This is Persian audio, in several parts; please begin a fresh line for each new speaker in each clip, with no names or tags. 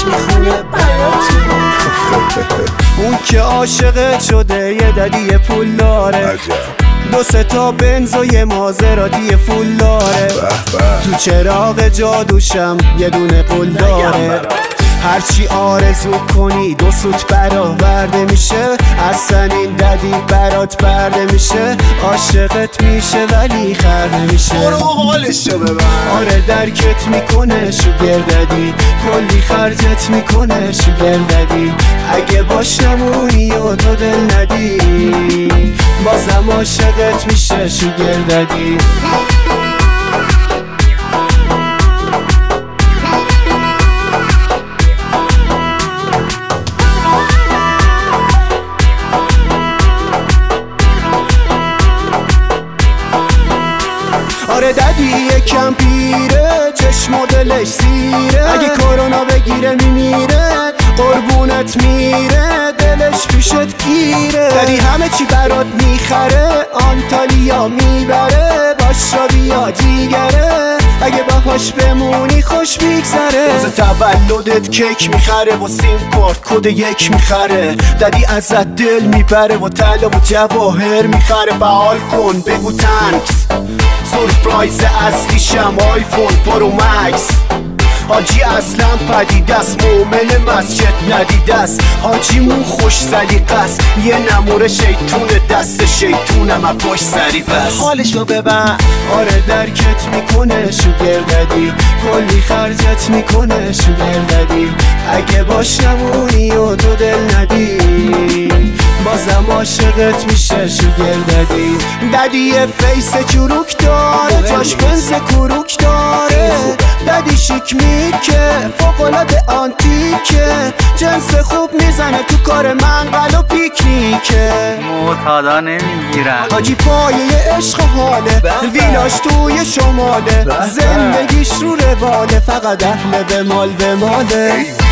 میخونه براتون.
اون که عاشقت شده یه ددی پول داره، 2-3 تا بنز و یه مازراتی فول داره، تو چراغ جادوشم یه دونه قول داره. هرچی آرزو کنی 2 سوت برآورده میشه، اصلا این ددی برات برده میشه. عاشقت میشه ولی خر نمیشه.
برو حالشو ببر.
آره درکت میکنه شوگر ددی، کلی خرجت میکنه شوگر ددی. اگه باش نمونی و تو دل ندی، بازم عاشقت میشه شوگر ددی. آره ددی یکم پیره، چشم و دلش سیره، اگه کرونا بگیره میمیره، قربونت میره، دلش پیشت گیره. ددی همه چی برات میخره، آنتالیا میبره، باش را بیا جیگره، اگه باهاش بمونی خوش میگذره. روز تولدت کیک میخره و سیم کارت کد 1 میخره، ددی ازت دل میبره و طلا و جواهر میخره. فعال کن بگو تنکس، سورپرایز اصلیشم آیفون پرو مکس. حاجی اصلا پدیده است، مومن مسجد ندیده است، حاجیمون خوش سلیقه است، یه نموره شیطون دست شیطونم از پشت سری بس.
حالشو ببر.
آره درکت میکنه شوگر ددی، کلی خرجت میکنه شوگر ددی. اگه باش نمونی و تو دل ندی، بازم عاشقت میشه شوگر ددی. ددی یه فیس چروک داره، جاش بنز کروک داره، ددی شیک میکه فوق‌العاده آنتیکه، جنس خوب میزنه تو کار منقل و پیکنیکه.
معتادا نمیگیرن.
حاجی پایه عشق حاله، ویلاش توی شماله، زندگیش رو رواله، فقط اهل به مال به ماله.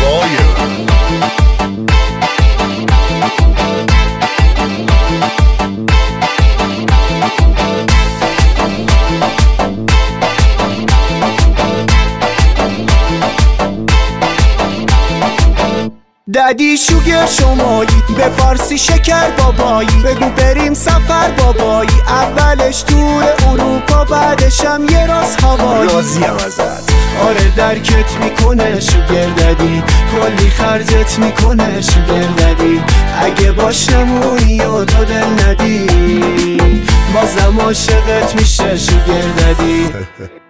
ددی شوگر شمایی، به فارسی شکر بابایی، بگو بریم سفر بابایی، اولش تور اروپا بعدشم یه راست هوایی.
راضیم ازت.
آره درکت میکنه شوگر ددی، کلی خرجت میکنه شوگر ددی. اگه باش نمونی و تو دل ندی، بازم عاشقت میشه شوگر ددی.